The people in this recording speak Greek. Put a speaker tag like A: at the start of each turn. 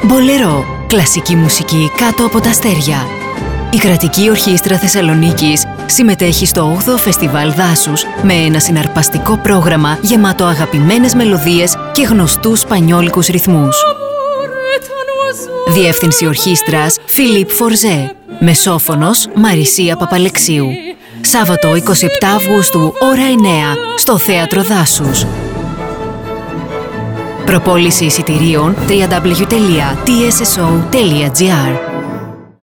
A: Μπολερό, κλασική μουσική κάτω από τα αστέρια. Η Κρατική Ορχήστρα Θεσσαλονίκης συμμετέχει στο 8ο Φεστιβάλ Δάσους με ένα συναρπαστικό πρόγραμμα γεμάτο αγαπημένες μελωδίες και γνωστούς σπανιόλικους ρυθμούς. Διεύθυνση ορχήστρας Φιλίπ Φορζέ. Μεσόφωνος Μαρισία Παπαλεξίου. Σάββατο 27 Αυγούστου, ώρα 9, στο Θέατρο Δάσους. Προπόληση εισιτηρίων www.tsso.gr